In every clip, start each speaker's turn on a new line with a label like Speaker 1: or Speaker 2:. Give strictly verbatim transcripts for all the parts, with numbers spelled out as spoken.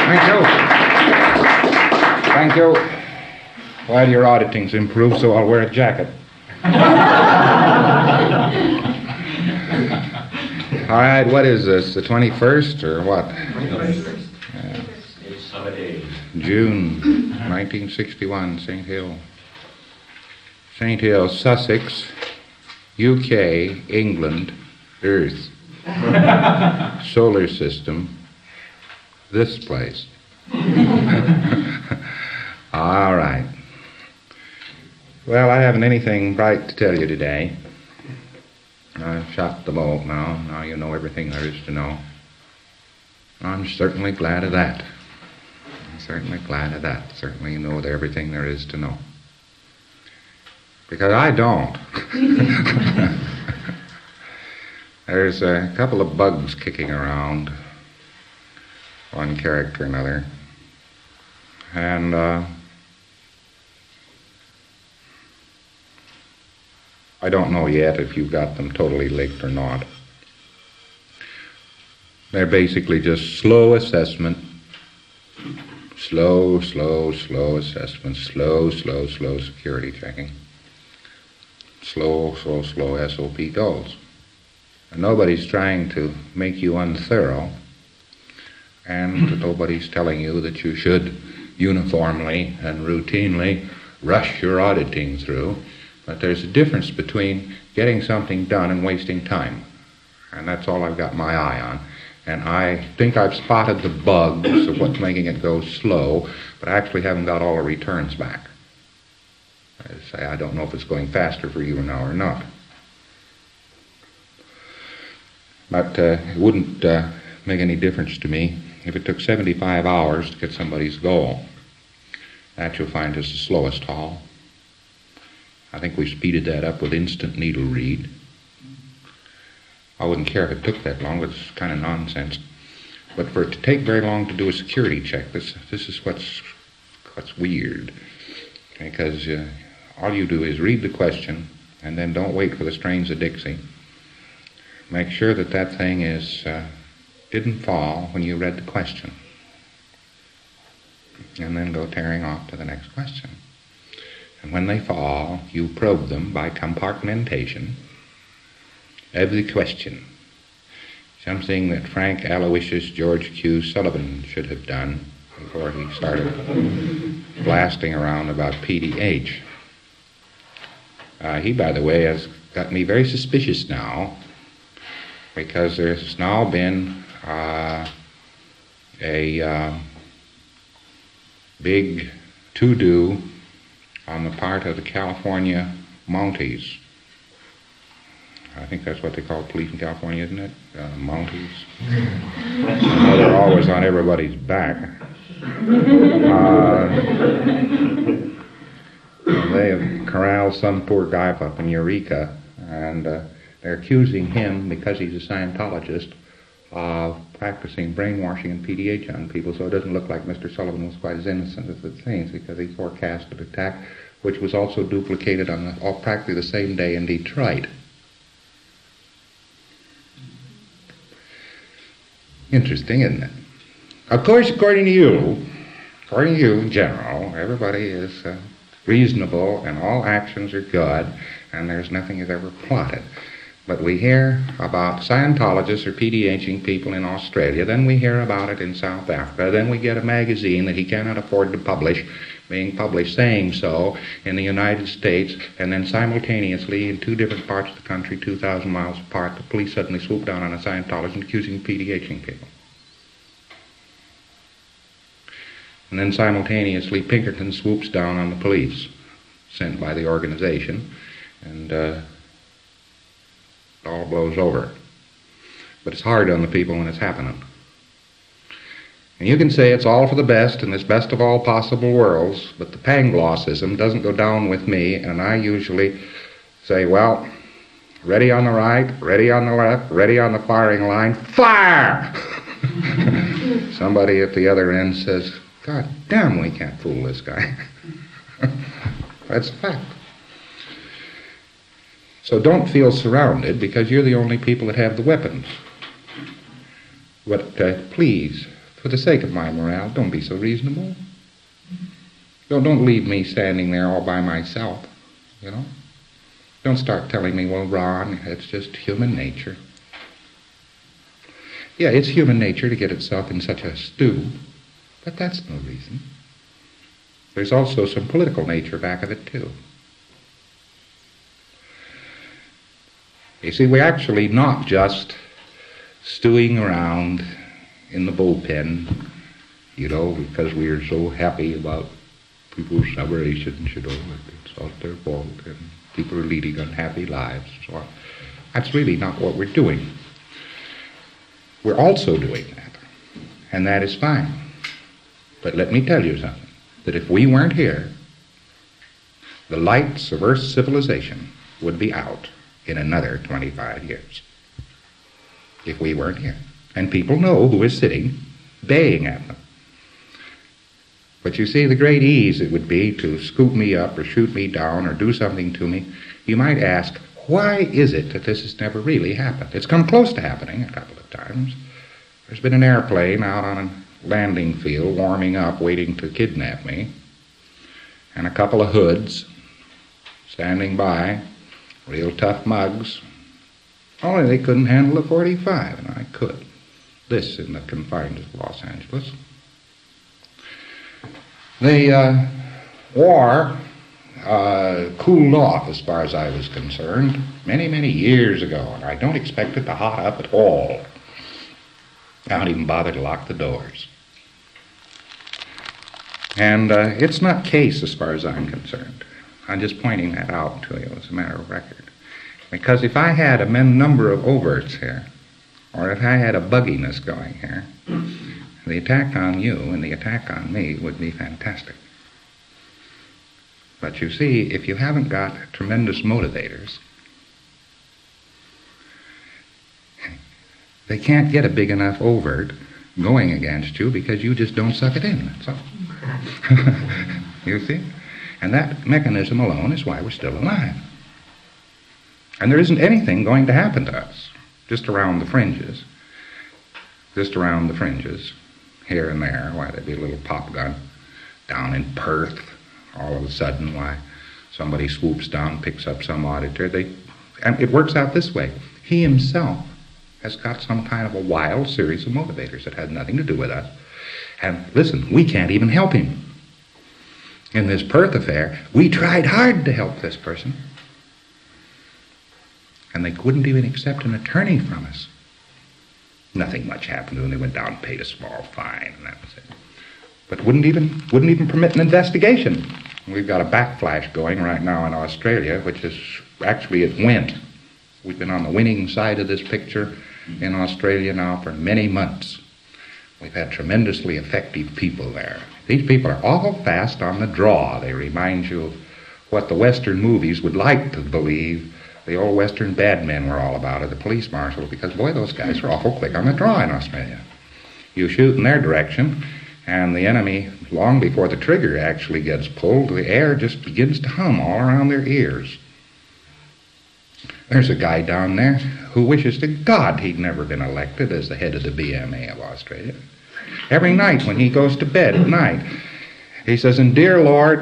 Speaker 1: Thank you. Thank you. Well, your auditing's improved, so I'll wear a jacket. All right, what is this, the twenty-first or what?
Speaker 2: twenty-first.
Speaker 1: Yeah.
Speaker 2: It's summer days.
Speaker 1: June nineteen sixty-one, Saint Hill. Saint Hill, Sussex, U K, England, Earth. Solar system, this place. All right. Well, I haven't anything bright to tell you today. I've shot the bolt now. Now you know everything there is to know. I'm certainly glad of that. I'm certainly glad of that. Certainly you know everything there is to know. Because I don't. There's a couple of bugs kicking around, one character or another. And, uh, I don't know yet if you've got them totally licked or not. They're basically just slow assessment. Slow, slow, slow assessment. Slow, slow, slow security checking. Slow, slow, slow S O P goals. And nobody's trying to make you unthorough, and nobody's telling you that you should uniformly and routinely rush your auditing through. But there's a difference between getting something done and wasting time. And that's all I've got my eye on. And I think I've spotted the bugs of what's making it go slow, but I actually haven't got all the returns back. I say I don't know if it's going faster for you now or not. But uh, it wouldn't uh, make any difference to me if it took seventy-five hours to get somebody's goal. That you'll find is the slowest haul. I think we speeded that up with instant needle read. I wouldn't care if it took that long, but it's kind of nonsense. But for it to take very long to do a security check, this this is what's what's weird. Because uh, all you do is read the question, and then don't wait for the strains of Dixie. Make sure that that thing is uh, didn't fall when you read the question. And then go tearing off to the next question. And when they fall, you probe them by compartmentation of the question. Something that Frank Aloysius George Q. Sullivan should have done before he started blasting around about P D H. Uh, he, by the way, has got me very suspicious now, because there's now been uh, a uh, big to-do on the part of the California Mounties. I think that's what they call police in California, isn't it? Uh, Mounties. I know they're always on everybody's back. Uh, they have corralled some poor guy up in Eureka, and uh, they're accusing him, because he's a Scientologist, of practicing brainwashing and P D H on people, so it doesn't look like Mister Sullivan was quite as innocent as it seems, because he forecasted an attack which was also duplicated on the, oh, practically the same day in Detroit. Interesting, isn't it? Of course, according to you, according to you in general, everybody is uh, reasonable and all actions are good and there's nothing is ever plotted. But we hear about Scientologists or PDHing people in Australia, then we hear about it in South Africa, then we get a magazine that he cannot afford to publish, being published saying so in the United States, and then simultaneously in two different parts of the country, two thousand miles apart, the police suddenly swoop down on a Scientologist and accusing of PDHing people. And then simultaneously Pinkerton swoops down on the police sent by the organization, and uh, it all blows over. But it's hard on the people when it's happening. And you can say it's all for the best in this best of all possible worlds, but the Panglossism doesn't go down with me, and I usually say, well, ready on the right, ready on the left, ready on the firing line, fire! Somebody at the other end says, God damn, we can't fool this guy. That's a fact. So don't feel surrounded, because you're the only people that have the weapons. But uh, please, for For the sake of my morale, don't be so reasonable. Don't, don't leave me standing there all by myself, you know. Don't start telling me, well, Ron, it's just human nature. Yeah, it's human nature to get itself in such a stew, but that's no reason. There's also some political nature back of it, too. You see, we're actually not just stewing around in the bullpen, you know, because we are so happy about people's separations, you know, it's not their fault, and people are leading unhappy lives, and so on. That's really not what we're doing. We're also doing that, and that is fine. But let me tell you something, that if we weren't here, the lights of Earth's civilization would be out in another twenty-five years. If we weren't here. And people know who is sitting, baying at them. But you see, the great ease it would be to scoop me up or shoot me down or do something to me. You might ask, why is it that this has never really happened? It's come close to happening a couple of times. There's been an airplane out on a landing field warming up, waiting to kidnap me, and a couple of hoods standing by, real tough mugs. Only they couldn't handle a forty-five, and I could. This in the confines of Los Angeles. The uh, war uh, cooled off as far as I was concerned many, many years ago, and I don't expect it to hot up at all. I don't even bother to lock the doors. And uh, it's not case as far as I'm concerned. I'm just pointing that out to you as a matter of record. Because if I had a number of overts here, or if I had a bugginess going here, the attack on you and the attack on me would be fantastic. But you see, if you haven't got tremendous motivators, they can't get a big enough overt going against you because you just don't suck it in, that's all. You see? And that mechanism alone is why we're still alive. And there isn't anything going to happen to us, just around the fringes, just around the fringes, here and there, why there'd be a little pop gun down in Perth, all of a sudden, why somebody swoops down, picks up some auditor. They, and it works out this way. He himself has got some kind of a wild series of motivators that has nothing to do with us. And listen, we can't even help him. In this Perth affair, we tried hard to help this person. And they couldn't even accept an attorney from us. Nothing much happened to them. They went down and paid a small fine, and that was it. But wouldn't even wouldn't even permit an investigation. We've got a backflash going right now in Australia, which is actually it went. We've been on the winning side of this picture in Australia now for many months. We've had tremendously effective people there. These people are awful fast on the draw. They remind you of what the Western movies would like to believe the old Western bad men were all about, or the police marshal, because, boy, those guys are awful quick on the draw in Australia. You shoot in their direction, and the enemy, long before the trigger actually gets pulled, the air just begins to hum all around their ears. There's a guy down there who wishes to God he'd never been elected as the head of the B M A of Australia. Every night when he goes to bed at night, he says, and dear Lord,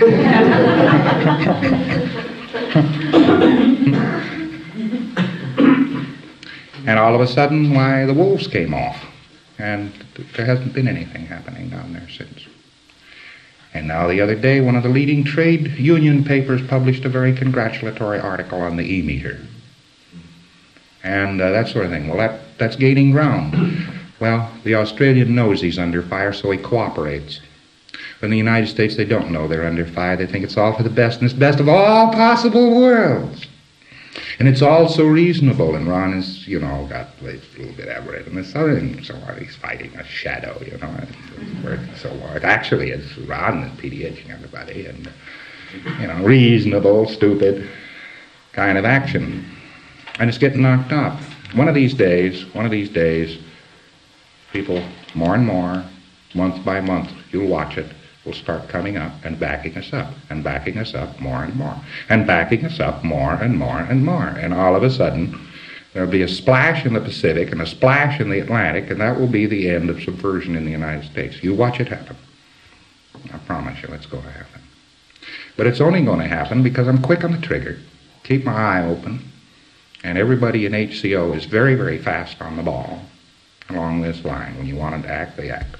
Speaker 1: and all of a sudden, why, the wolves came off, and there hasn't been anything happening down there since. And now the other day, one of the leading trade union papers published a very congratulatory article on the E-meter. And uh, that sort of thing. Well, that, that's gaining ground. Well, the Australian knows he's under fire, so he cooperates. In the United States, they don't know they're under fire. They think it's all for the best, and it's best of all possible worlds. And it's all so reasonable, and Ron is, you know, got a little bit aberrated in the southern, and so on. He's fighting a shadow, you know, and working so hard. Actually, it's Ron that's PDHing everybody, and, you know, reasonable, stupid kind of action. And it's getting knocked off. One of these days, one of these days, people, more and more, month by month, you'll watch it, will start coming up and backing us up, and backing us up more and more, and backing us up more and more and more. And all of a sudden, There'll be a splash in the Pacific and a splash in the Atlantic, and that will be the end of subversion in the United States. You watch it happen. I promise you it's going to happen. But it's only going to happen because I'm quick on the trigger, keep my eye open, and everybody in H C O is very, very fast on the ball along this line. When you want them to act, they act.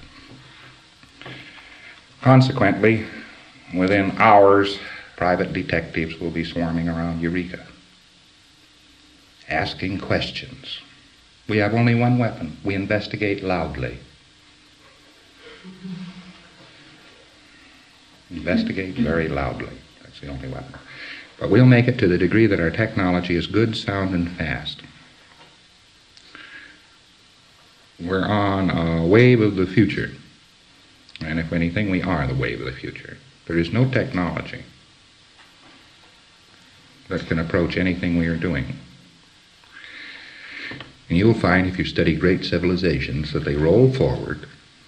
Speaker 1: Consequently, within hours, private detectives will be swarming around Eureka, asking questions. We have only one weapon. We investigate loudly. Investigate very loudly. That's the only weapon. But we'll make it to the degree that our technology is good, sound, and fast. We're on a wave of the future. And if anything, we are the wave of the future. There is no technology that can approach anything we are doing. And you'll find, if you study great civilizations, that they roll forward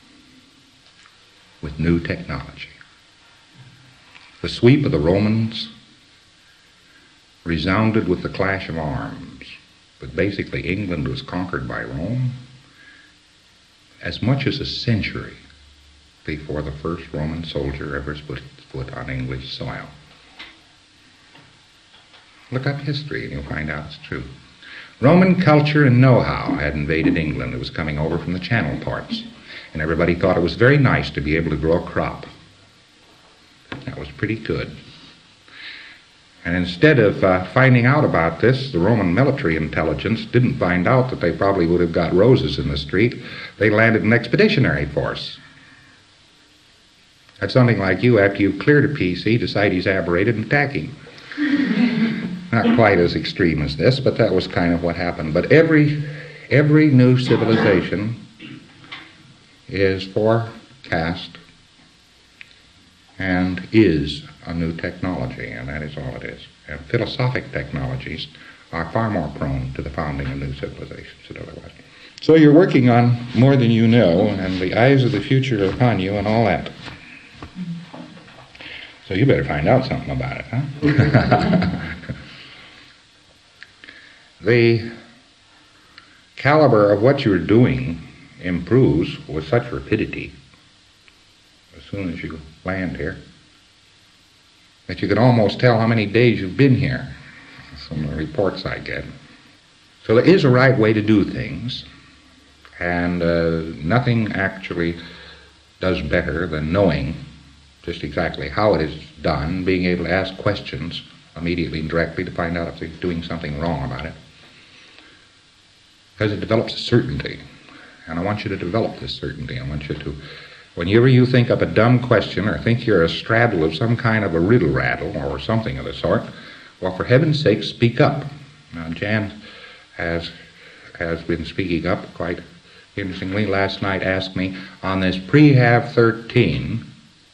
Speaker 1: with new technology. The sweep of the Romans resounded with the clash of arms, but basically England was conquered by Rome as much as a century before the first Roman soldier ever put foot on English soil. Look up history and you'll find out it's true. Roman culture and know-how had invaded England. It was coming over from the Channel ports, and everybody thought it was very nice to be able to grow a crop. That was pretty good. And instead of uh, finding out about this, the Roman military intelligence didn't find out that they probably would have got roses in the street. They landed an expeditionary force. That's something like you, after you've cleared a P C, decide he's aberrated and attack him. Not quite as extreme as this, but that was kind of what happened. But every, every new civilization is forecast and is a new technology, and that is all it is. And philosophic technologies are far more prone to the founding of new civilizations than otherwise. So you're working on more than you know, and the eyes of the future are upon you and all that. So you better find out something about it, huh? The caliber of what you're doing improves with such rapidity as soon as you land here that you can almost tell how many days you've been here from the reports I get. So there is a right way to do things, and uh, nothing actually does better than knowing just exactly how it is done, being able to ask questions immediately and directly to find out if they're doing something wrong about it. Because it develops a certainty. And I want you to develop this certainty. I want you to, whenever you think up a dumb question or think you're a straddle of some kind of a riddle rattle or something of the sort, well, for heaven's sake, speak up. Now, Jan has, has been speaking up quite interestingly. Last night asked me, on this Prehab thirteen,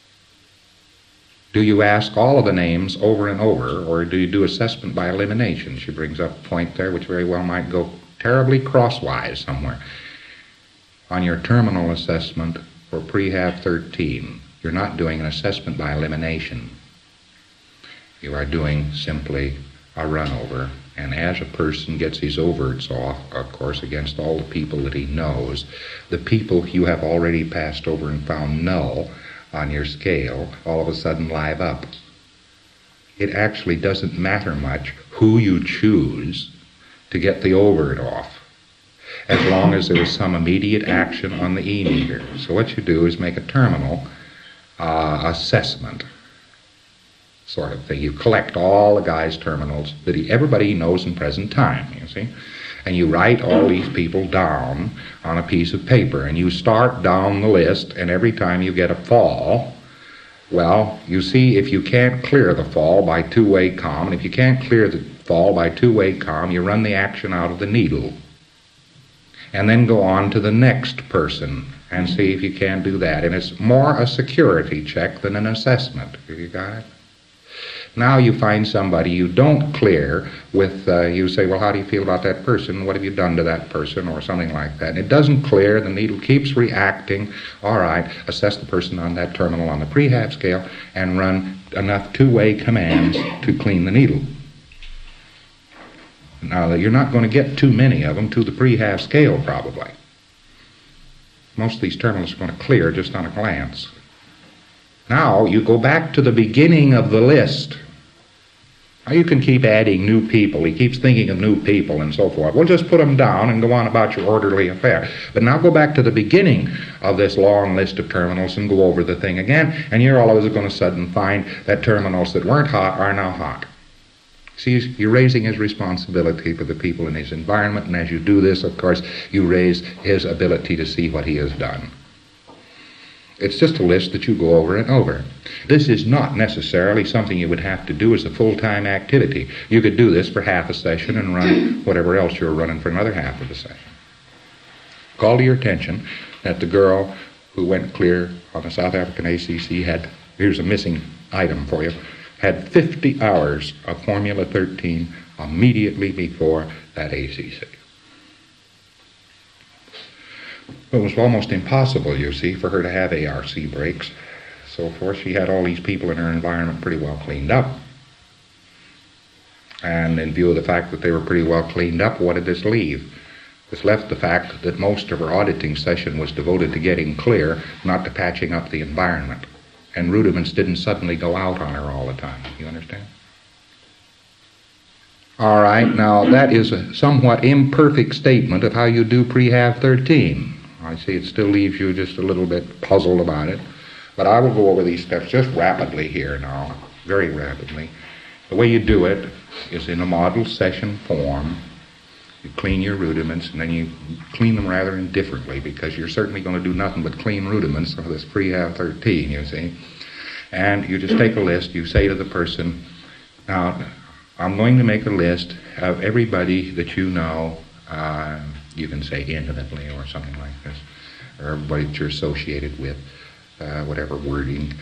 Speaker 1: do you ask all of the names over and over, or do you do assessment by elimination? She brings up a point there which very well might go terribly crosswise somewhere. On your terminal assessment for Prehab thirteen, you're not doing an assessment by elimination. You are doing simply a run-over. And as a person gets his overts off, of course, against all the people that he knows, the people you have already passed over and found null on your scale all of a sudden live up. It actually doesn't matter much who you choose to get the overt off, as long as there is some immediate action on the E-meter. So what you do is make a terminal uh, assessment sort of thing. You collect all the guy's terminals that he, everybody knows in present time, you see, and you write all these people down on a piece of paper, and you start down the list, and every time you get a fall, well, you see if you can't clear the fall by two-way comm, and if you can't clear the fall by two-way comm, you run the action out of the needle, and then go on to the next person and see if you can do that. And it's more a security check than an assessment. Have you got it? Now you find somebody you don't clear with, uh, you say, well, how do you feel about that person? What have you done to that person? Or something like that. And it doesn't clear. The needle keeps reacting. All right, assess the person on that terminal on the Prehab scale and run enough two-way commands to clean the needle. Now, you're not going to get too many of them to the pre-half scale, probably. Most of these terminals are going to clear just on a glance. Now, you go back to the beginning of the list. Now, you can keep adding new people. He keeps thinking of new people and so forth. We'll just put them down and go on about your orderly affair. But now go back to the beginning of this long list of terminals and go over the thing again, and you're always going to suddenly find that terminals that weren't hot are now hot. See, you're raising his responsibility for the people in his environment, and as you do this, of course, you raise his ability to see what he has done. It's just a list that you go over and over. This is not necessarily something you would have to do as a full-time activity. You could do this for half a session and run whatever else you're running for another half of the session. Call to your attention that the girl who went clear on the South African A C C had, here's a missing item for you, had fifty hours of Formula thirteen immediately before that A C C. It was almost impossible, you see, for her to have A R C brakes. So forth, she had all these people in her environment pretty well cleaned up. And in view of the fact that they were pretty well cleaned up, what did this leave? This left the fact that most of her auditing session was devoted to getting clear, not to patching up the environment. And rudiments didn't suddenly go out on her all the time. You understand? All right, now that is a somewhat imperfect statement of how you do pre-half thirteen. I see it still leaves you just a little bit puzzled about it. But I will go over these steps just rapidly here now, very rapidly. The way you do it is in a model session form. You clean your rudiments, and then you clean them rather indifferently, because you're certainly going to do nothing but clean rudiments of this pre-half thirteen, you see. And you just take a list. You say to the person, now, I'm going to make a list of everybody that you know, uh, you can say intimately or something like this, or everybody that you're associated with, uh, whatever wording,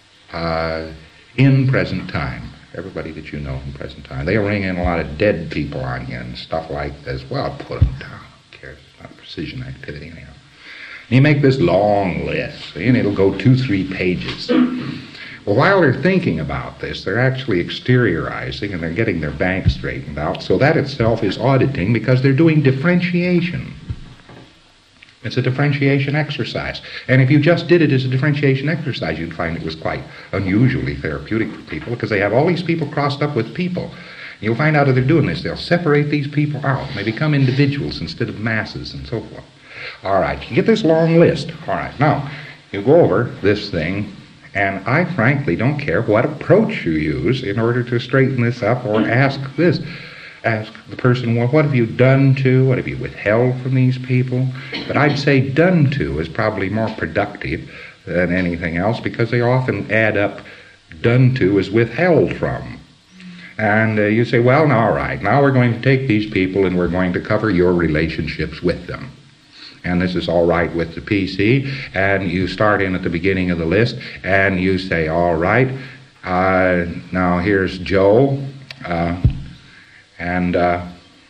Speaker 1: uh, in present time. Everybody that you know in present time. They'll ring in a lot of dead people on you and stuff like this. Well, put them down. Who cares? It's not a precision activity anyhow. And you make this long list, and it'll go two, three pages. Well, while they're thinking about this, they're actually exteriorizing and they're getting their bank straightened out. So that itself is auditing, because they're doing differentiation. It's a differentiation exercise. And if you just did it as a differentiation exercise, you'd find it was quite unusually therapeutic for people, because they have all these people crossed up with people. And you'll find out if they're doing this, they'll separate these people out. And they become individuals instead of masses and so forth. All right, you get this long list. All right, now, you go over this thing, and I frankly don't care what approach you use in order to straighten this up or ask this. Ask the person, well, what have you done to, what have you withheld from these people? But I'd say done to is probably more productive than anything else, because they often add up done to as withheld from. And uh, you say, well, now, all right, now we're going to take these people and we're going to cover your relationships with them. And this is all right with the P C, and you start in at the beginning of the list, and you say, all right, uh, now here's Joe, uh, and uh,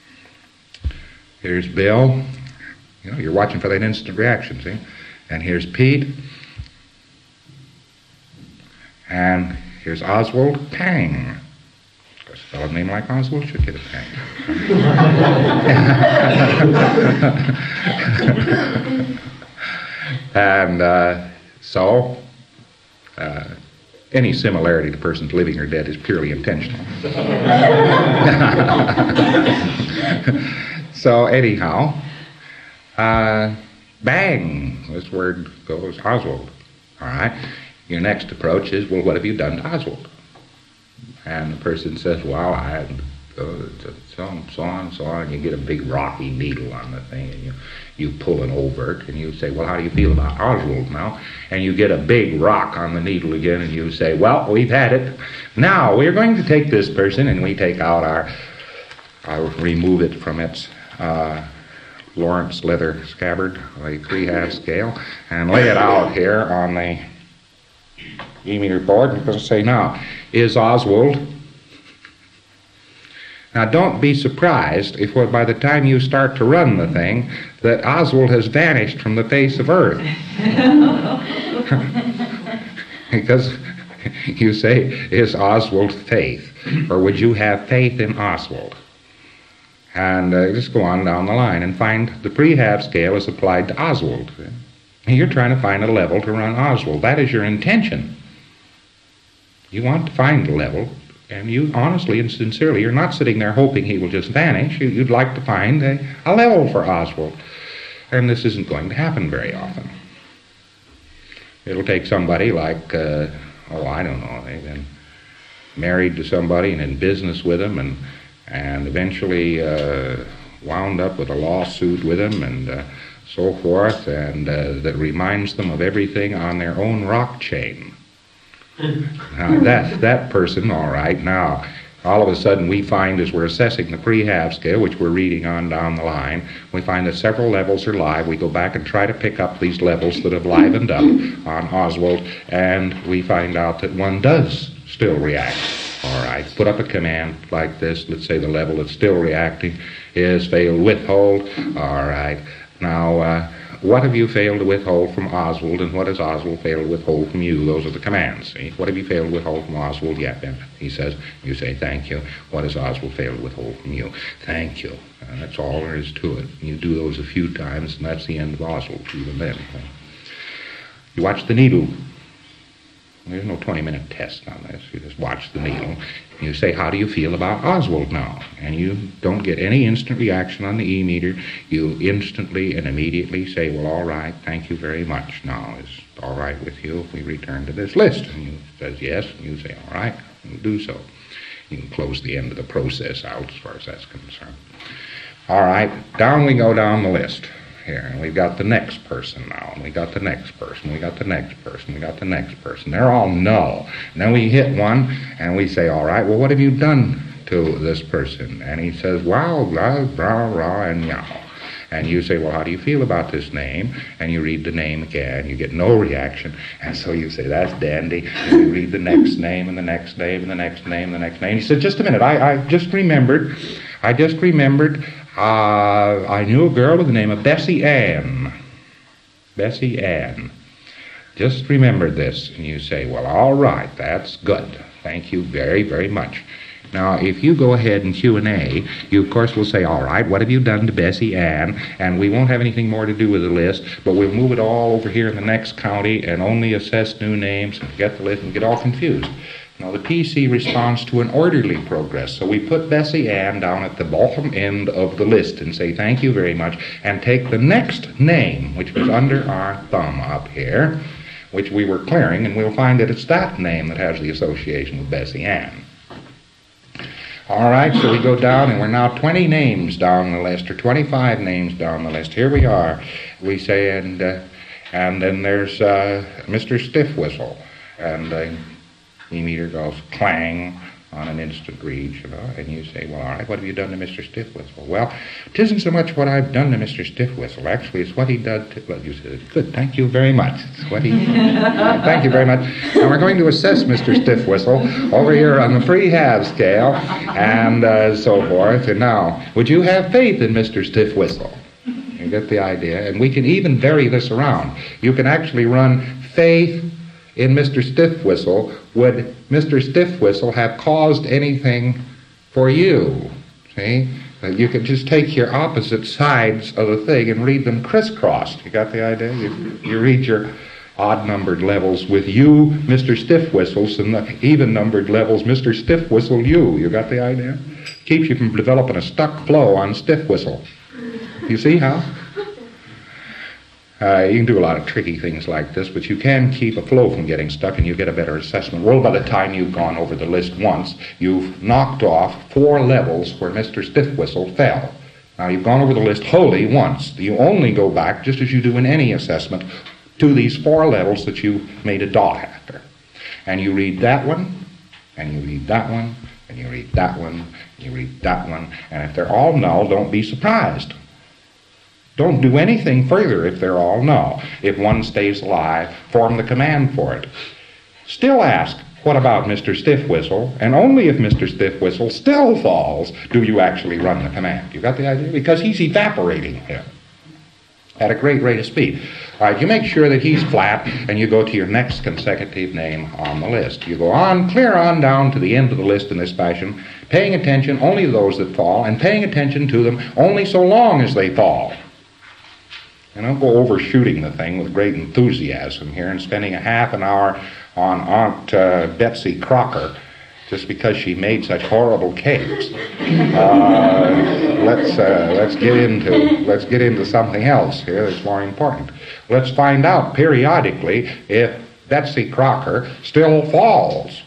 Speaker 1: here's Bill. You know, you're watching for that instant reaction, see? And here's Pete, and here's Oswald Pang. A fellow named like Oswald should get a pang. And uh, so, uh, any similarity to persons living or dead is purely intentional. So anyhow, uh, bang, this word goes Oswald. All right. Your next approach is, well, what have you done to Oswald? And the person says, well, I had uh, so on, so on, so on, and you get a big rocky needle on the thing, and you, you pull it over it, and you say, well, how do you feel about Oswald now? And you get a big rock on the needle again, and you say, well, we've had it. Now, we're going to take this person, and we take out our, I'll remove it from its uh, Lawrence leather scabbard, a three-half scale, and lay it out here on the E-meter board, and we'll say, now, is Oswald. Now, don't be surprised if well, by the time you start to run the thing, that Oswald has vanished from the face of Earth. Because you say, is Oswald faith? Or would you have faith in Oswald? And uh, just go on down the line and find the prehab scale is applied to Oswald. And you're trying to find a level to run Oswald. That is your intention. You want to find a level, and you honestly and sincerely, you're not sitting there hoping he will just vanish. You, you'd like to find a, a level for Oswald. And this isn't going to happen very often. It'll take somebody like, uh, oh, I don't know, they've been married to somebody and in business with them, and and eventually uh, wound up with a lawsuit with them and uh, so forth, and uh, that reminds them of everything on their own rock chain. Now that, that person, all right, now, all of a sudden we find as we're assessing the prehab scale, which we're reading on down the line, we find that several levels are live. We go back and try to pick up these levels that have livened up on Oswald, and we find out that one does still react. All right, put up a command like this. Let's say the level that's still reacting is failed withhold. All right, now uh, what have you failed to withhold from Oswald, and what has Oswald failed to withhold from you? Those are the commands, see? What have you failed to withhold from Oswald? Yeah, then he says, you say, thank you. What has Oswald failed to withhold from you? Thank you. And that's all there is to it. You do those a few times, and that's the end of Oswald, even then. You watch the needle. There's no twenty-minute test on this. You just watch the needle. You say, how do you feel about Oswald now? And you don't get any instant reaction on the E-meter. You instantly and immediately say, well, all right, thank you very much. Now, is it all right with you if we return to this list? And you says yes, and you say, all right, we'll do so. You can close the end of the process out as far as that's concerned. All right, down we go down the list. Here, and we've got the next person now, and we got the next person, we got the next person, we got the next person. They're all null. And then we hit one, and we say, all right, well, what have you done to this person? And he says, wow, blah, blah, blah, and meow. And you say, well, how do you feel about this name? And you read the name again. You get no reaction. And so you say, that's dandy. And you read the next name, and the next name, and the next name, and the next name. He said, just a minute, I, I just remembered, I just remembered, Uh, I knew a girl with the name of Bessie Ann. Bessie Ann. Just remembered this. And you say, well, all right, that's good. Thank you very, very much. Now, if you go ahead and Q and A, you, of course, will say, all right, what have you done to Bessie Ann? And we won't have anything more to do with the list, but we'll move it all over here in the next county and only assess new names and get the list and get all confused. Now, the P C responds to an orderly progress, so we put Bessie Ann down at the bottom end of the list and say thank you very much, and take the next name, which was under our thumb up here, which we were clearing, and we'll find that it's that name that has the association with Bessie Ann. All right, so we go down, and we're now twenty names down the list, or twenty-five names down the list. Here we are. We say, and uh, and then there's uh, Mister Stiffwhistle, and uh, E-meter goes clang on an instant read, you know, and you say, well, all right, what have you done to Mister Stiffwhistle? Well, it isn't so much what I've done to Mister Stiffwhistle. Actually, it's what he did to, well, you said, good, thank you very much. It's what he, thank you very much. Now we're going to assess Mister Stiffwhistle over here on the prehab scale and uh, so forth. And now, would you have faith in Mister Stiffwhistle? You get the idea. And we can even vary this around. You can actually run faith in Mister Stiffwhistle. Would Mister Stiffwhistle have caused anything for you? See? You can just take your opposite sides of the thing and read them crisscrossed. You got the idea? You, you read your odd-numbered levels with you, Mister Stiffwhistles, and the even-numbered levels, Mister Stiffwhistle, you. You got the idea? Keeps you from developing a stuck flow on Stiffwhistle. You see how? Uh, you can do a lot of tricky things like this, but you can keep a flow from getting stuck, and you get a better assessment. Well, by the time you've gone over the list once, you've knocked off four levels where Mister Stiffwhistle fell. Now, you've gone over the list wholly once. You only go back, just as you do in any assessment, to these four levels that you made a dot after. And you read that one, and you read that one, and you read that one, and you read that one, and if they're all null, don't be surprised. Don't do anything further if they're all null. If one stays alive, form the command for it. Still ask, what about Mister Stiffwhistle? And only if Mister Stiffwhistle still falls do you actually run the command. You got the idea? Because he's evaporating here at a great rate of speed. All right, you make sure that he's flat, and you go to your next consecutive name on the list. You go on, clear on down to the end of the list in this fashion, paying attention only to those that fall, and paying attention to them only so long as they fall. And I'll go overshooting the thing with great enthusiasm here and spending a half an hour on Aunt uh, Betsy Crocker just because she made such horrible cakes. Uh, let's uh, let's get into let's get into something else here that's more important. Let's find out periodically if Betsy Crocker still falls.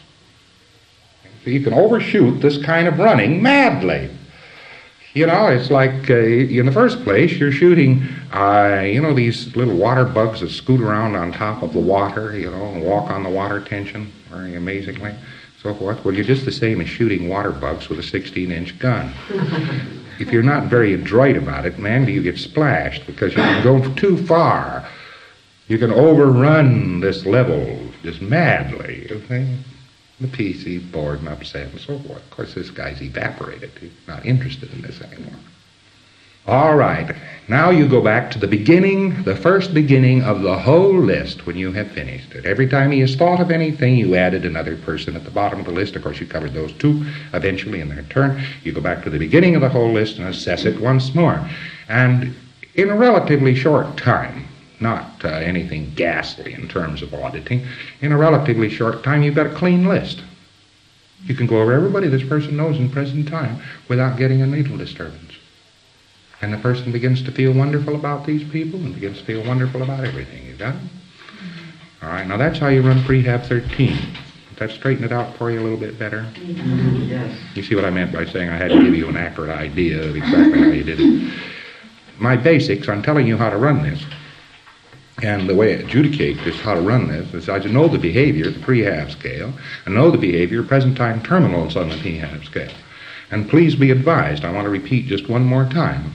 Speaker 1: So you can overshoot this kind of running madly. You know, it's like, uh, in the first place, you're shooting, uh, you know, these little water bugs that scoot around on top of the water, you know, and walk on the water tension, very amazingly, so forth. Well, you're just the same as shooting water bugs with a sixteen-inch gun. If you're not very adroit about it, man, you get splashed because you can go too far. You can overrun this level just madly, okay? The P C bored and upset and so forth. Of course, this guy's evaporated. He's not interested in this anymore. All right. Now you go back to the beginning, the first beginning of the whole list when you have finished it. Every time he has thought of anything, you added another person at the bottom of the list. Of course, you covered those two eventually in their turn. You go back to the beginning of the whole list and assess it once more. And in a relatively short time, not uh, anything ghastly in terms of auditing, in a relatively short time, you've got a clean list. You can go over everybody this person knows in present time without getting a needle disturbance. And the person begins to feel wonderful about these people and begins to feel wonderful about everything. You got it? All right, now that's how you run Prehab thirteen. Did that straighten it out for you a little bit better?
Speaker 2: Yes.
Speaker 1: You see what I meant by saying I had to give you an accurate idea of exactly how you did it. My basics, I'm telling you how to run this. And the way I adjudicate just how to run this is I know the behavior, the Prehab scale, and know the behavior of present time terminals on the Prehab scale. And please be advised, I want to repeat just one more time.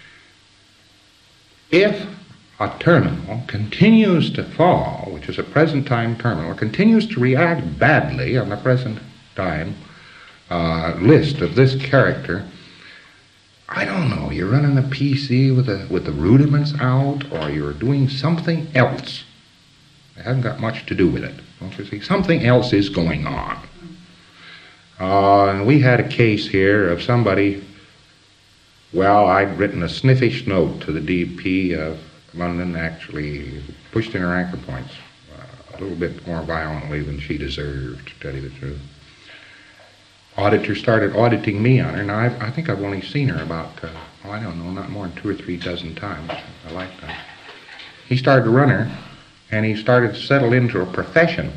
Speaker 1: If a terminal continues to fall, which is a present time terminal, continues to react badly on the present time uh, list of this character, I don't know, you're running a P C with, a, with the rudiments out, or you're doing something else. It hasn't got much to do with it. Don't you see? Something else is going on. Uh, and we had a case here of somebody, well, I'd written a sniffish note to the D P of London, actually pushed in her anchor points uh, a little bit more violently than she deserved, to tell you the truth. Auditor started auditing me on her. Now, I've, I think I've only seen her about, uh, oh, I don't know, not more than two or three dozen times in a lifetime. He started to run her, and he started to settle into a profession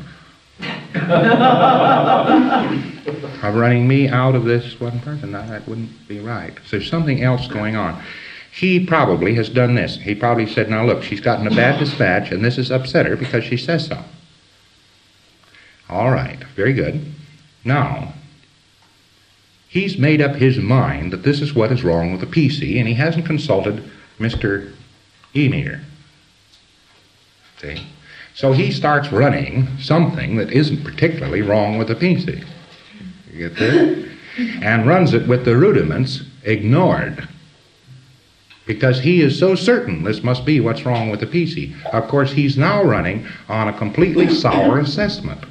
Speaker 1: of running me out of this one person. Now, that wouldn't be right. So there's something else going on. He probably has done this. He probably said, now look, she's gotten a bad dispatch, and this has upset her because she says so. All right, very good. Now, he's made up his mind that this is what is wrong with the P C, and he hasn't consulted Mister E-meter. See? So he starts running something that isn't particularly wrong with the P C. You get this? And runs it with the rudiments ignored. Because he is so certain this must be what's wrong with the P C. Of course, he's now running on a completely sour assessment.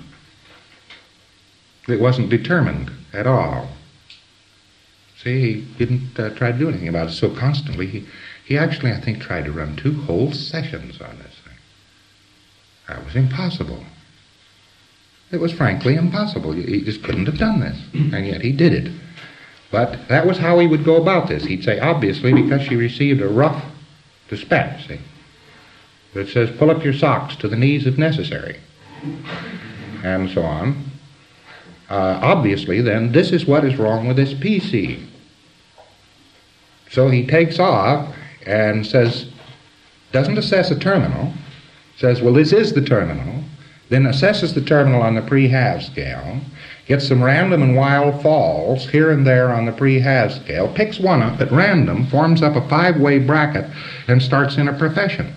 Speaker 1: It wasn't determined at all. See, he didn't uh, try to do anything about it. So constantly, he, he actually, I think, tried to run two whole sessions on this thing. That was impossible. It was frankly impossible. He just couldn't have done this. And yet he did it. But that was how he would go about this. He'd say, obviously, because she received a rough dispatch, see, that says, pull up your socks to the knees if necessary, and so on. Uh, obviously, then, this is what is wrong with this P C. So he takes off and says, doesn't assess a terminal, says, well, this is the terminal, then assesses the terminal on the Prehab scale, gets some random and wild falls here and there on the Prehab scale, picks one up at random, forms up a five-way bracket, and starts in a profession.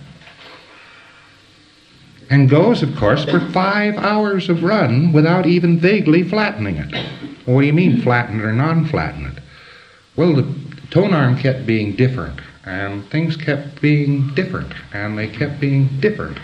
Speaker 1: And goes, of course, for five hours of run without even vaguely flattening it. Well, what do you mean flatten it or non-flatten it? Well, the tone arm kept being different, and things kept being different, and they kept being different.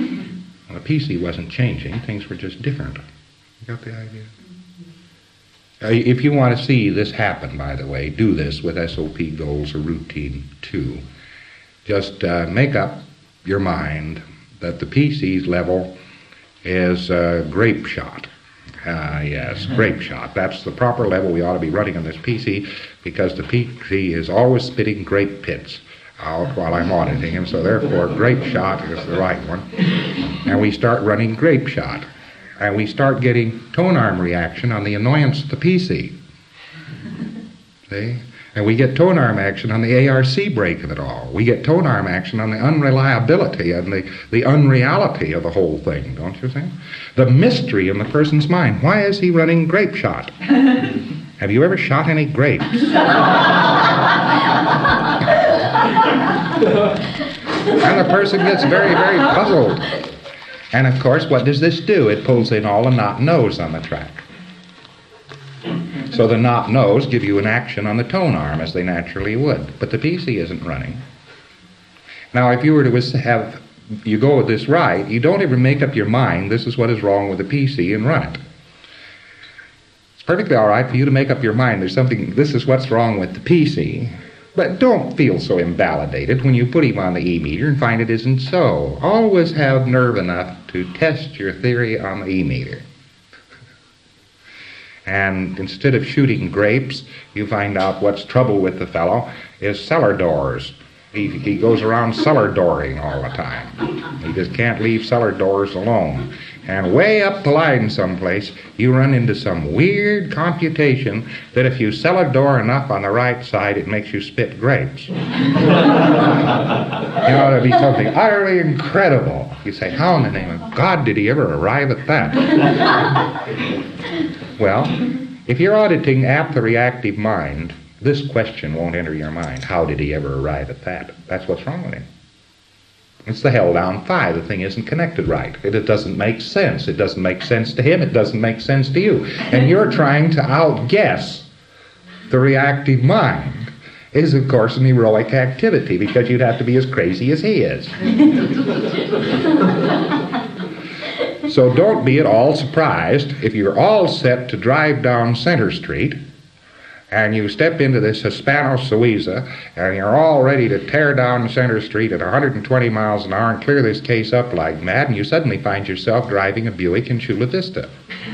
Speaker 1: Well, the P C wasn't changing, things were just different. You got the idea? Uh, if you want to see this happen, by the way, do this with S O P goals or routine two. Just uh, make up your mind that the P C's level is uh, grape shot. Uh, yes, grape shot. That's the proper level we ought to be running on this P C, because the P C is always spitting grape pits out while I'm auditing him, so therefore grape shot is the right one. And we start running grape shot. And we start getting tone arm reaction on the annoyance of the P C. See? And we get tone arm action on the A R C break of it all. We get tone arm action on the unreliability and the, the unreality of the whole thing, don't you think? The mystery in the person's mind. Why is he running grape shot? Have you ever shot any grapes? And the person gets very, very puzzled. And of course, what does this do? It pulls in all the not nos on the track. So the not nos give you an action on the tone arm as they naturally would, but the P C isn't running. Now, if you were to have, you go with this right, you don't ever make up your mind, this is what is wrong with the P C, and run it. It's perfectly all right for you to make up your mind, there's something, this is what's wrong with the P C, but don't feel so invalidated when you put him on the E-meter and find it isn't so. Always have nerve enough to test your theory on the E-meter. And instead of shooting grapes, you find out what's trouble with the fellow is cellar doors. He, he goes around cellar dooring all the time. He just can't leave cellar doors alone. And way up the line someplace, you run into some weird computation that if you cellar door enough on the right side, it makes you spit grapes. You know, it'd be something utterly incredible. You say, how in the name of God did he ever arrive at that? Well, if you're auditing at the reactive mind, this question won't enter your mind. How did he ever arrive at that? That's what's wrong with him. It's the held-down phi. The thing isn't connected right. It, it doesn't make sense. It doesn't make sense to him. It doesn't make sense to you. And you're trying to outguess the reactive mind. Is, of course, an heroic activity, because you'd have to be as crazy as he is. So don't be at all surprised if you're all set to drive down Center Street and you step into this Hispano-Suiza and you're all ready to tear down Center Street at one hundred twenty miles an hour and clear this case up like mad, and you suddenly find yourself driving a Buick in Chula Vista.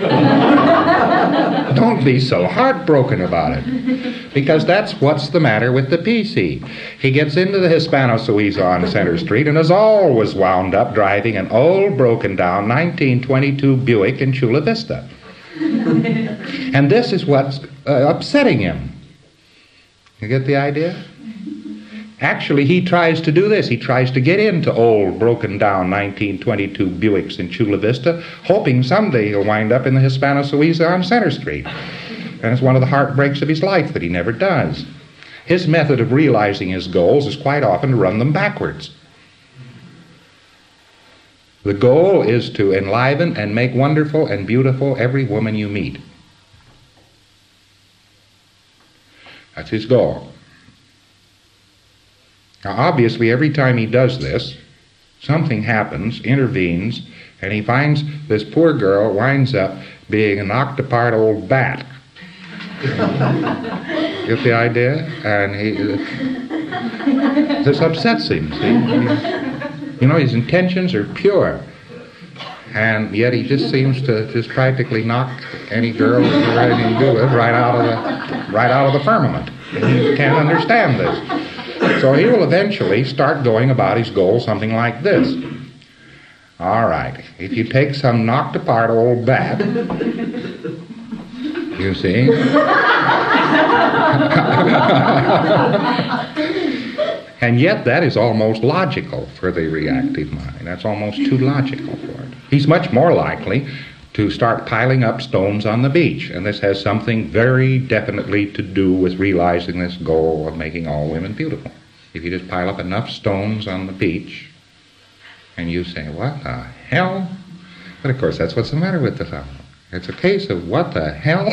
Speaker 1: Don't be so heartbroken about it, because that's what's the matter with the P C. He gets into the Hispano-Suiza on Center Street and is always wound up driving an old, broken-down nineteen twenty-two Buick in Chula Vista. And this is what's uh, upsetting him. You get the idea? Actually, he tries to do this. He tries to get into old, broken-down nineteen twenty-two Buicks in Chula Vista, hoping someday he'll wind up in the Hispano-Suiza on Center Street. And it's one of the heartbreaks of his life that he never does. His method of realizing his goals is quite often to run them backwards. The goal is to enliven and make wonderful and beautiful every woman you meet. That's his goal. Now, obviously, every time he does this, something happens, intervenes, and he finds this poor girl winds up being a knocked apart old bat. Get the idea? And he, this upsets him, see? You know, his intentions are pure, and yet he just seems to just practically knock any girl who's ready to do it right out of the right out of the firmament. He can't understand this, so he will eventually start going about his goal something like this. All right, if you take some knocked apart old bat, you see. And yet that is almost logical for the reactive mind. That's almost too logical for it. He's much more likely to start piling up stones on the beach. And this has something very definitely to do with realizing this goal of making all women beautiful. If you just pile up enough stones on the beach, and you say, what the hell? But of course, that's what's the matter with the fellow. It's a case of what the hell?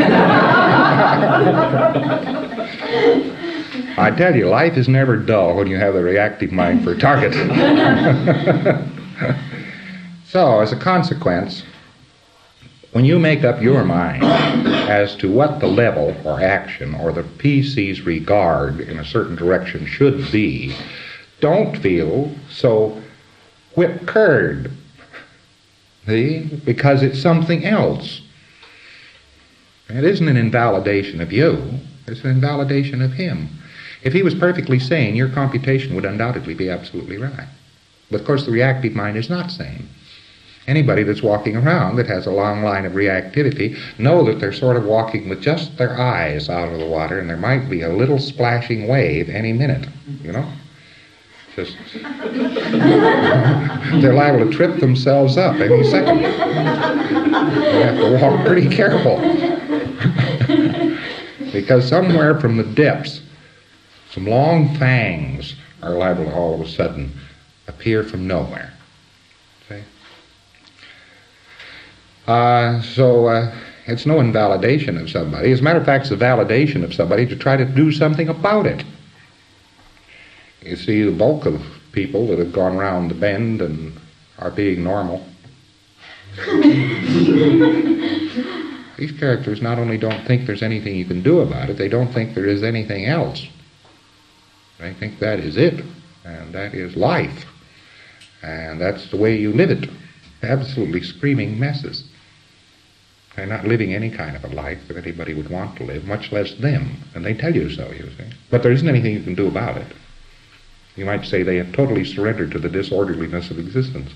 Speaker 1: I tell you, life is never dull when you have the reactive mind for a target. So, as a consequence, When you make up your mind as to what the level or action or the P C's regard in a certain direction should be, don't feel so whip-curd, see, because it's something else. It isn't an invalidation of you, it's an invalidation of him. If he was perfectly sane, your computation would undoubtedly be absolutely right. But of course the reactive mind is not sane. Anybody that's walking around that has a long line of reactivity know that they're sort of walking with just their eyes out of the water, and there might be a little splashing wave any minute, you know? Just they're liable to trip themselves up any second. They have to walk pretty careful. Because somewhere from the depths, some long fangs are liable to all of a sudden appear from nowhere. See? Uh, so uh, it's no invalidation of somebody. As a matter of fact, it's a validation of somebody to try to do something about it. You see, the bulk of people that have gone around the bend and are being normal, these characters not only don't think there's anything you can do about it, they don't think there is anything else. They think that is it, and that is life, and that's the way you live it. Absolutely screaming messes. They're not living any kind of a life that anybody would want to live, much less them, and they tell you so, you see. But there isn't anything you can do about it. You might say they have totally surrendered to the disorderliness of existence.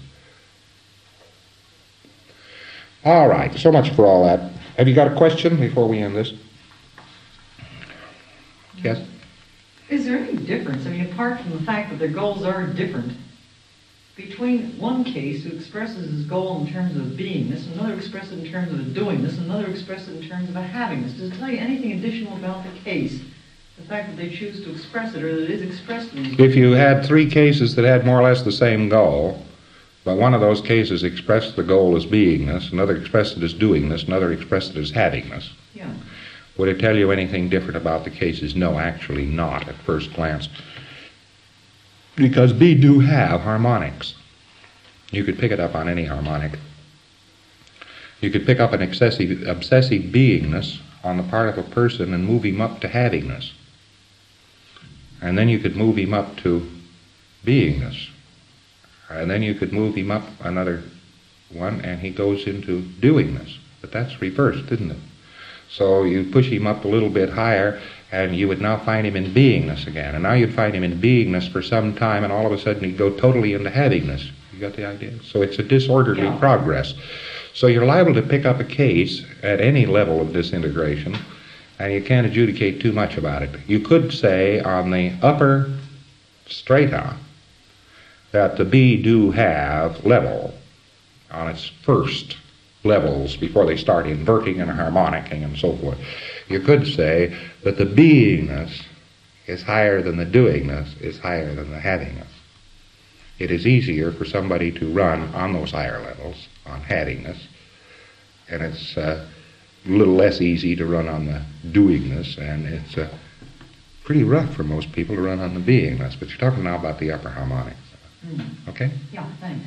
Speaker 1: All right, so much for all that. Have you got a question before we end this? Yes?
Speaker 3: Is there any difference, I mean, apart from the fact that their goals are different, between one case who expresses his goal in terms of beingness, another expresses it in terms of a doingness, another expresses it in terms of a havingness? Does it tell you anything additional about the case? The fact that they choose to express it, or that it is expressed in
Speaker 1: If you had three cases that had more or less the same goal, but one of those cases expressed the goal as beingness, another expressed it as doingness, another expressed it as havingness,
Speaker 3: yeah.
Speaker 1: Would it tell you anything different about the cases? No, actually not at first glance. Because be, do, have harmonics. You could pick it up on any harmonic. You could pick up an excessive, obsessive beingness on the part of a person and move him up to havingness. And then you could move him up to beingness. And then you could move him up another one and he goes into doingness. But that's reversed, isn't it? So you push him up a little bit higher and you would now find him in beingness again. And now you'd find him in beingness for some time and all of a sudden he'd go totally into havingness. You got the idea? So it's a disorderly
Speaker 3: Yeah.
Speaker 1: progress. So you're liable to pick up a case at any level of disintegration and you can't adjudicate too much about it. You could say on the upper strata that the be, do, have level on its first levels before they start inverting and harmonicking and so forth. You could say that the beingness is higher than the doingness is higher than the havingness. It is easier for somebody to run on those higher levels, on havingness, and it's uh, a little less easy to run on the doingness, and it's uh, pretty rough for most people to run on the beingness. But you're talking now about the upper harmonics.
Speaker 3: Mm.
Speaker 1: Okay?
Speaker 3: Yeah, thanks.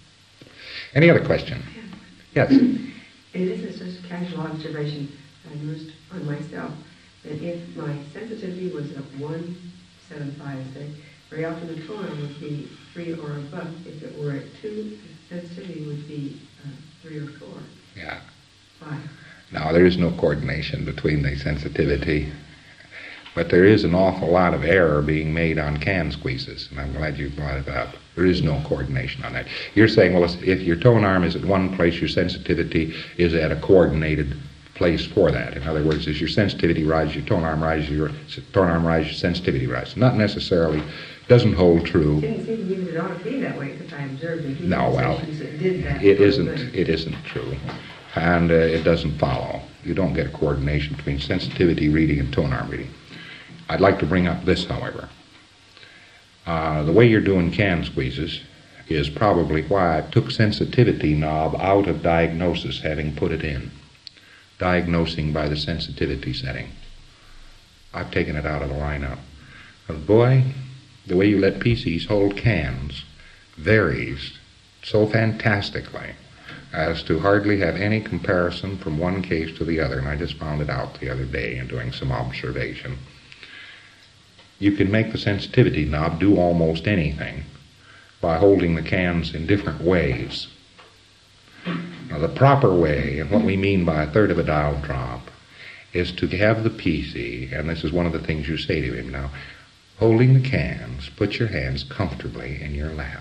Speaker 1: Any other question? Yes.
Speaker 4: It is just a casual observation I noticed on myself that if my sensitivity was at one seventy-five, say, very often the tone would be three or above. If it were at two, the sensitivity would be uh, three or four.
Speaker 1: Yeah.
Speaker 4: Why?
Speaker 1: Now, there is no coordination between the sensitivity, but there is an awful lot of error being made on can squeezes, and I'm glad you brought it up. There is no coordination on that. You're saying, well, if your tone arm is at one place, your sensitivity is at a coordinated place for that. In other words, as your sensitivity rises, your tone arm rises, your tone arm rises, your sensitivity rises. Not necessarily, doesn't hold true.
Speaker 4: It didn't seem to me that it ought to be that way because I observed in people
Speaker 1: No, well,
Speaker 4: sessions that did that.
Speaker 1: it
Speaker 4: sort of
Speaker 1: isn't,
Speaker 4: thing.
Speaker 1: it isn't true. And uh, it doesn't follow. You don't get a coordination between sensitivity reading and tone arm reading. I'd like to bring up this, however. Uh, the way you're doing can squeezes is probably why I took sensitivity knob out of diagnosis, having put it in. Diagnosing by the sensitivity setting. I've taken it out of the lineup. But boy, the way you let P Cs hold cans varies so fantastically as to hardly have any comparison from one case to the other, and I just found it out the other day in doing some observation. You can make the sensitivity knob do almost anything by holding the cans in different ways. Now, the proper way, and what we mean by a third of a dial drop, is to have the P C, and this is one of the things you say to him now, holding the cans, put your hands comfortably in your lap.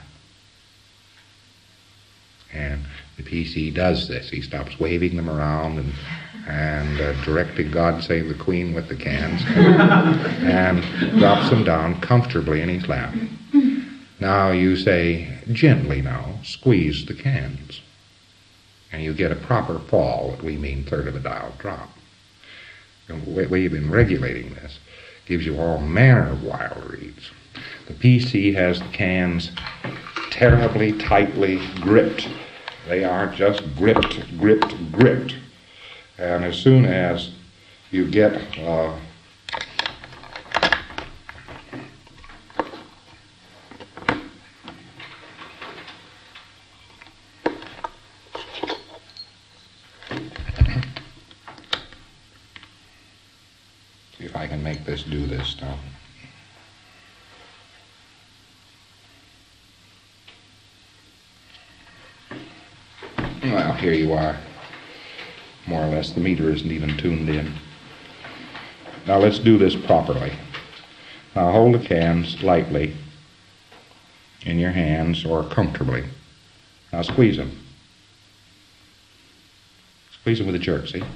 Speaker 1: And the P C does this. He stops waving them around and, and uh, directing God Save the Queen with the cans and, and drops them down comfortably in his lap. Now you say, gently now, squeeze the cans. And you get a proper fall that we mean third of a dial drop. The way you've been regulating this gives you all manner of wild reads. The P C has the cans terribly tightly gripped. They are just gripped, gripped, gripped. And as soon as you get uh, see if I can make this do this stuff. Well, here you are. More or less, the meter isn't even tuned in. Now let's do this properly. Now hold the cans lightly in your hands or comfortably. Now squeeze them. Squeeze them with a jerk, see?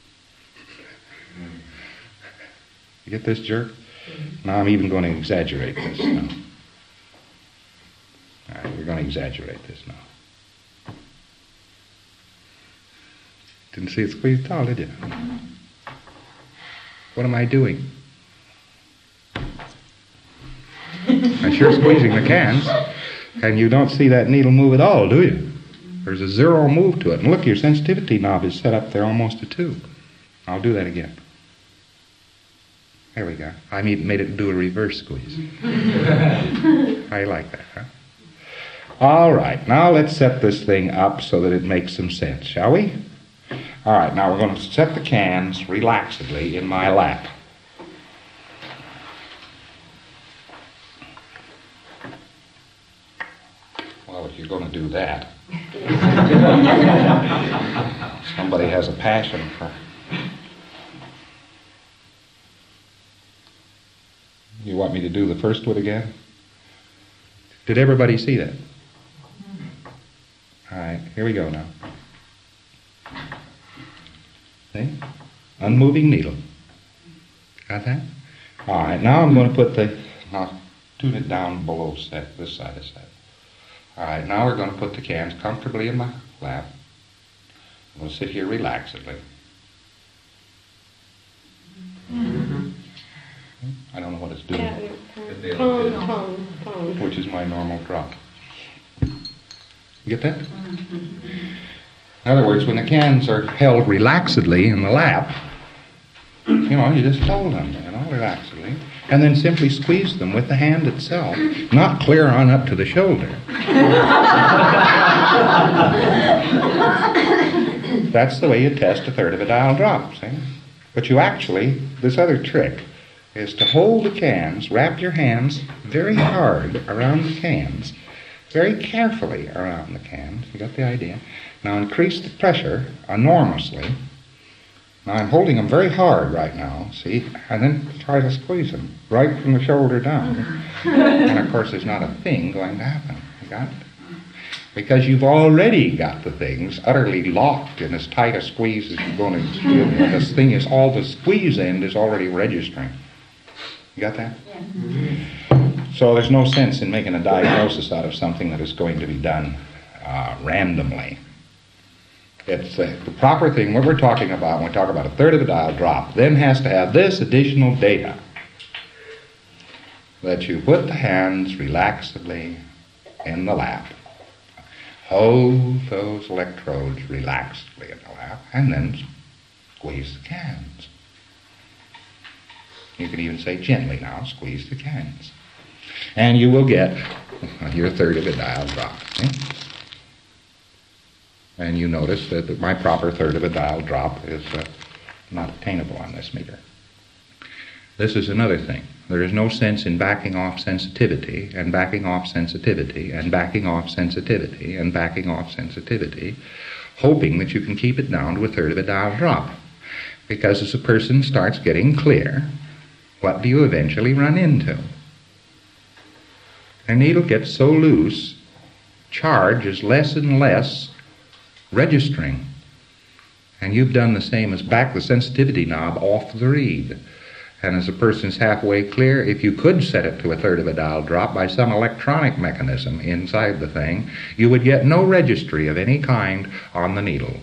Speaker 1: You get this jerk? Now I'm even going to exaggerate this now. All right, we're going to exaggerate this now. Didn't see it squeezed at all, did you? What am I doing? I'm sure squeezing the cans, and you don't see that needle move at all, do you? There's a zero move to it. And look, your sensitivity knob is set up there almost to two. I'll do that again. There we go. I made it do a reverse squeeze. How you like that, huh? All right, now let's set this thing up so that it makes some sense, shall we? All right, now we're going to set the cans relaxedly in my lap. Well, if you're going to do that, somebody has a passion for... You want me to do the first one again? Did everybody see that? All right, here we go now. See? Unmoving needle. Got that? All right, now I'm going to put the, I'll tune it down below set, this side is set. All right, now we're going to put the cans comfortably in my lap. I'm going to sit here relaxedly. Mm-hmm. I don't know what it's doing.
Speaker 4: Tone, tone, tone.
Speaker 1: Which is my normal drop. You get that? In other words, when the cans are held relaxedly in the lap, you know, you just hold them, you know, relaxedly, and then simply squeeze them with the hand itself, not clear on up to the shoulder. That's the way you test a third of a dial drop, see? But you actually, this other trick is to hold the cans, wrap your hands very hard around the cans, very carefully around the cans. You got the idea? Now increase the pressure enormously. Now I'm holding them very hard right now, see? And then try to squeeze them right from the shoulder down. And of course there's not a thing going to happen. You got it? Because you've already got the things utterly locked in as tight a squeeze as you're going to do. This thing is, all the squeeze end is already registering. You got that?
Speaker 5: Yeah.
Speaker 1: Mm-hmm. So there's no sense in making a diagnosis out of something that is going to be done uh, randomly. It's uh, the proper thing. What we're talking about when we talk about a third of a dial drop then has to have this additional data, that you put the hands relaxedly in the lap, hold those electrodes relaxedly in the lap, and then squeeze the cans. You can even say gently now, squeeze the cans. And you will get your third of a dial drop. See? And you notice that my proper third of a dial drop is uh, not attainable on this meter. This is another thing. There is no sense in backing off sensitivity and backing off sensitivity and backing off sensitivity and backing off sensitivity, hoping that you can keep it down to a third of a dial drop. Because as a person starts getting clear, what do you eventually run into? Their needle gets so loose, charge is less and less registering. And you've done the same as back the sensitivity knob off the reed. And as a person's halfway clear, if you could set it to a third of a dial drop by some electronic mechanism inside the thing, you would get no registry of any kind on the needle.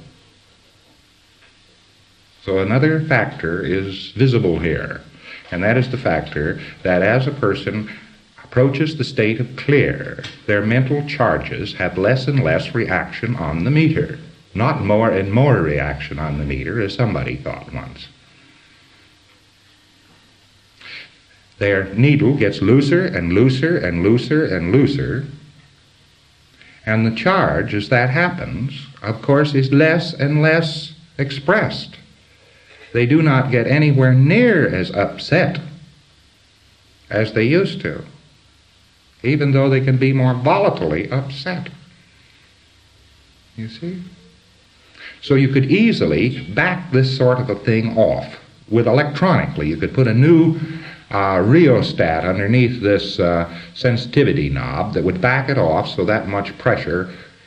Speaker 1: So another factor is visible here, and that is the factor that as a person approaches the state of clear, their mental charges have less and less reaction on the meter, not more and more reaction on the meter, as somebody thought once. Their needle gets looser and looser and looser and looser, and the charge, as that happens, of course, is less and less expressed. They do not get anywhere near as upset as they used to, even though they can be more volatilely upset. You see? So you could easily back this sort of a thing off with electronically. You could put a new Uh, rheostat underneath this uh, sensitivity knob that would back it off so that much pressure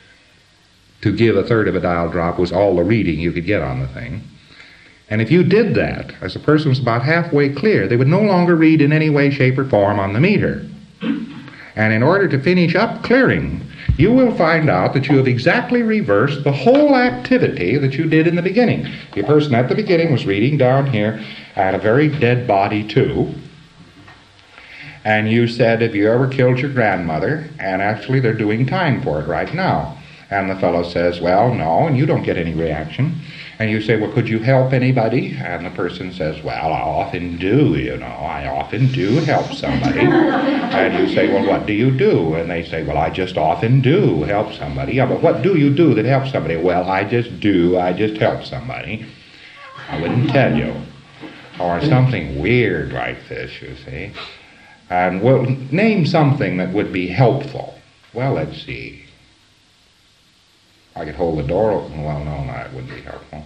Speaker 1: to give a third of a dial drop was all the reading you could get on the thing. And if you did that, as a person was about halfway clear, they would no longer read in any way, shape, or form on the meter. And in order to finish up clearing, you will find out that you have exactly reversed the whole activity that you did in the beginning. The person at the beginning was reading down here at a very dead body too. And you said, have you ever killed your grandmother? And actually they're doing time for it right now. And the fellow says, well, no, and you don't get any reaction. And you say, well, could you help anybody? And the person says, well, I often do, you know, I often do help somebody. And you say, well, what do you do? And they say, well, I just often do help somebody. Yeah, but what do you do that helps somebody? Well, I just do, I just help somebody. I wouldn't tell you. Or something weird like this, you see. And well, name something that would be helpful. Well, let's see. I could hold the door open. Well, no, that wouldn't be helpful.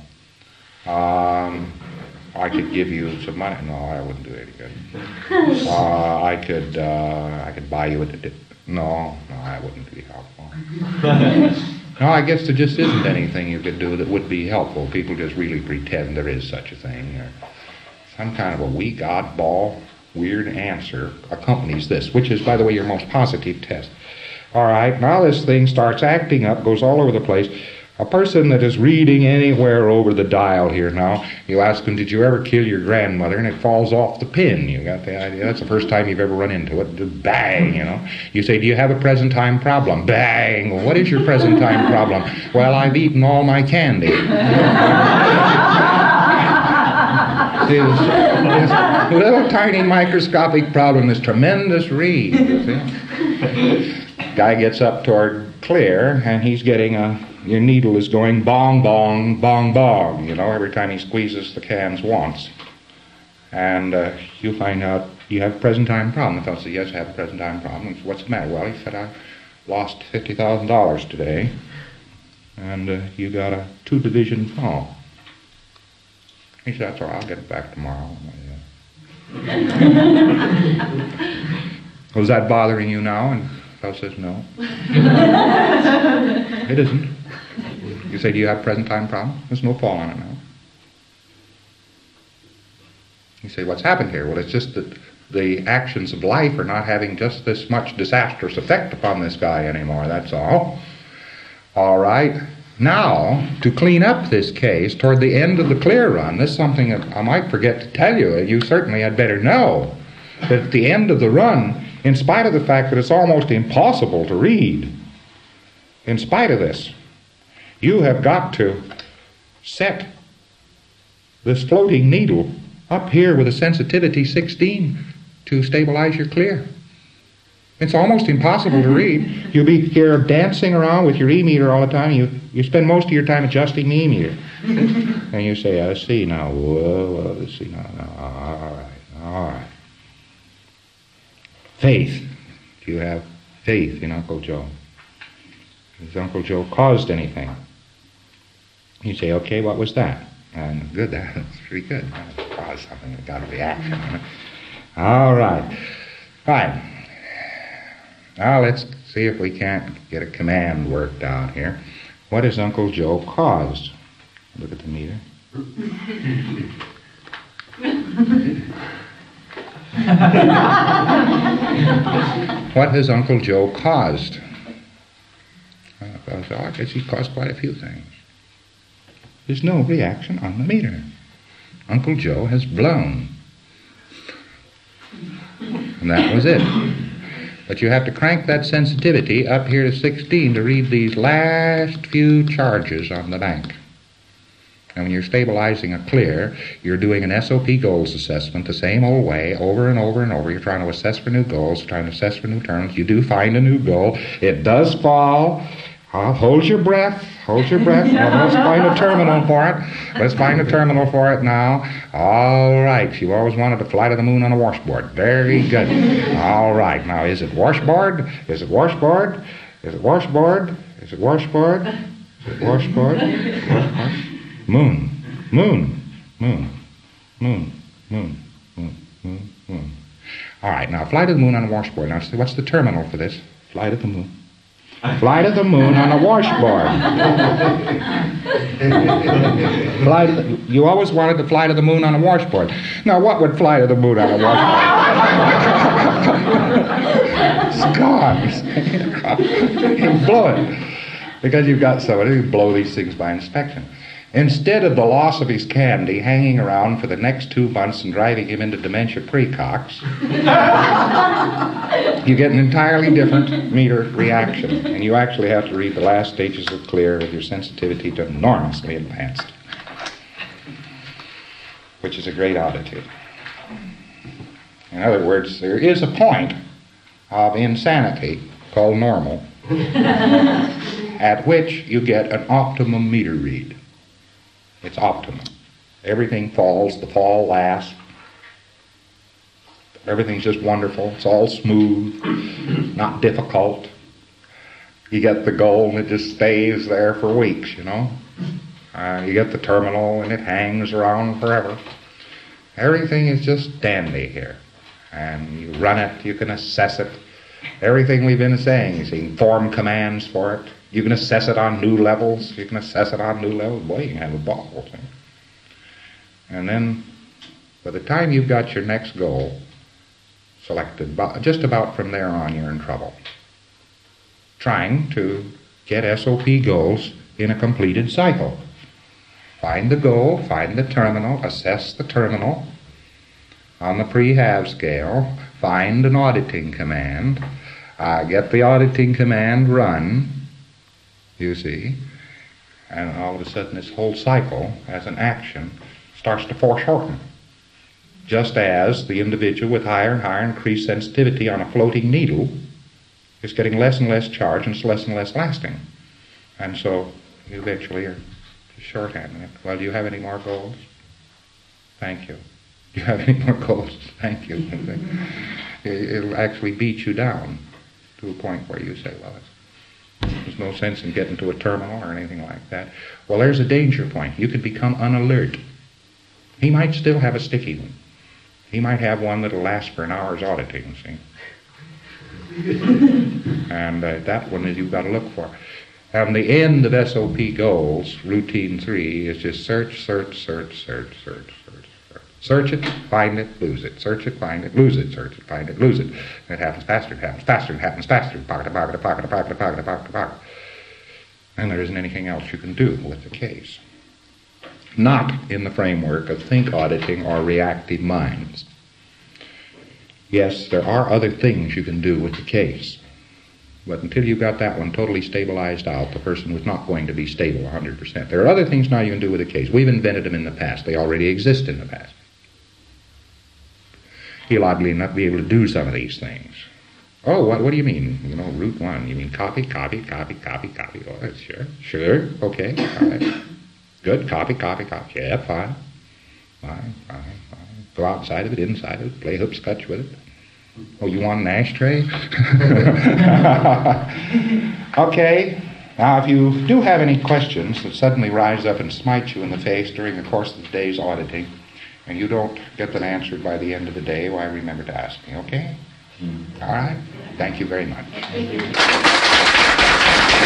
Speaker 1: Um, I could give you some money. No, that wouldn't do any good. Uh, I could, uh, I could buy you a. No, no, that wouldn't be helpful. No, I guess there just isn't anything you could do that would be helpful. People just really pretend there is such a thing. Or some kind of a weak, oddball, weird answer accompanies this, which is, by the way, your most positive test. All right, now this thing starts acting up, goes all over the place. A person that is reading anywhere over the dial here now, you ask them, did you ever kill your grandmother? And it falls off the pin. You got the idea? That's the first time you've ever run into it. Bang, you know. You say, do you have a present time problem? Bang. Well, what is your present time problem? Well, I've eaten all my candy. This, this little tiny microscopic problem, this tremendous read, you see. Guy gets up toward clear, and he's getting a, your needle is going bong, bong, bong, bong, you know, every time he squeezes the cans once. And uh, you find out you have a present time problem. The fellow says, yes, I have a present time problem. Said, what's the matter? Well, he said, I lost fifty thousand dollars today, and uh, you got a two-division fall. He said, that's all right, I'll get it back tomorrow. Was that bothering you now? And the fellow says, no. It isn't. You say, do you have a present time problem? There's no fall on it now. You say, what's happened here? Well, it's just that the actions of life are not having just this much disastrous effect upon this guy anymore, that's all. All right. Now, to clean up this case, toward the end of the clear run, this is something that I might forget to tell you, you certainly had better know, that at the end of the run, in spite of the fact that it's almost impossible to read, in spite of this, you have got to set this floating needle up here with a sensitivity sixteen to stabilize your clear. It's almost impossible to read. You'll be here dancing around with your E-meter all the time. You you spend most of your time adjusting the E-meter. And you say, let's see now. Whoa, whoa, let's see now. now. All right, all right. Faith. Do you have faith in Uncle Joe? Has Uncle Joe caused anything? You say, okay, what was that? And good, that's pretty good. Caused something, it got a reaction. All right. Right. Now let's see if we can't get a command worked out here. What has Uncle Joe caused? Look at the meter. What has Uncle Joe caused? Well, I guess he caused quite a few things. There's no reaction on the meter. Uncle Joe has blown. And that was it. But you have to crank that sensitivity up here to sixteen to read these last few charges on the bank. And when you're stabilizing a clear, you're doing an S O P goals assessment the same old way, over and over and over. You're trying to assess for new goals, trying to assess for new terms. You do find a new goal. It does fall. Uh, hold your breath. Hold your breath. Now, let's find a terminal for it. Let's find a terminal for it now. All right. You always wanted to fly to the moon on a washboard. Very good. All right. Now, is it washboard? Is it washboard? Is it washboard? Is it washboard? Is it washboard? Washboard? Moon. Moon. Moon. Moon. Moon. Moon. Moon. Moon. All right. Now, fly to the moon on a washboard. Now, what's the terminal for this? Fly to the moon. Fly to the moon on a washboard. Fly to the, you always wanted to fly to the moon on a washboard. Now, what would fly to the moon on a washboard? It's gone. You blow it. Because you've got somebody who blow these things by inspection. Instead of the loss of his candy hanging around for the next two months and driving him into dementia precox, you get an entirely different meter reaction. And you actually have to read the last stages of clear with your sensitivity to enormously advanced, which is a great oddity. In other words, there is a point of insanity called normal at which you get an optimum meter read. It's optimum. Everything falls, the fall lasts. Everything's just wonderful. It's all smooth, not difficult. You get the goal and it just stays there for weeks, you know. Uh, you get the terminal and it hangs around forever. Everything is just dandy here. And you run it, you can assess it. Everything we've been saying, you see, form commands for it. You can assess it on new levels. You can assess it on new levels. Boy, you can have a ball. See? And then, by the time you've got your next goal selected, just about from there on, you're in trouble. Trying to get S O P goals in a completed cycle. Find the goal, find the terminal, assess the terminal on the pre-have scale, find an auditing command, uh, get the auditing command run, you see, and all of a sudden this whole cycle as an action starts to foreshorten. Just as the individual with higher and higher increased sensitivity on a floating needle is getting less and less charge and it's less and less lasting. And so you eventually are shorthanding it. Well, do you have any more goals? Thank you. Do you have any more goals? Thank you. It'll actually beat you down to a point where you say, well, it's there's no sense in getting to a terminal or anything like that. Well, there's a danger point. You could become unalert. He might still have a sticky one. He might have one that'll last for an hour's auditing, see? And uh, that one is you've got to look for. And the end of S O P goals, routine three, is just search, search, search, search, search, search, search. Search it, find it, lose it. Search it, find it, lose it. Search it, find it, lose it. And it happens faster, it happens faster, it happens faster. Pocket, pocket, pocket, pocket, pocket, pocket, pocket. And there isn't anything else you can do with the case. Not in the framework of think auditing or reactive minds. Yes, there are other things you can do with the case. But until you've got that one totally stabilized out, the person was not going to be stable one hundred percent. There are other things now you can do with the case. We've invented them in the past. They already exist in the past. He'll oddly enough be able to do some of these things. Oh, what, what do you mean? You know, root one. You mean copy, copy, copy, copy, copy. Oh, that's sure. Sure. Okay. All right. Good. Copy, copy, copy. Yeah, fine. Fine, fine, fine. Go outside of it, inside of it, play hopscotch with it. Oh, you want an ashtray? Okay. Now, if you do have any questions that suddenly rise up and smite you in the face during the course of the day's auditing, and you don't get them answered by the end of the day, why, remember to ask me, okay? All right? Thank you very much.
Speaker 4: Thank you.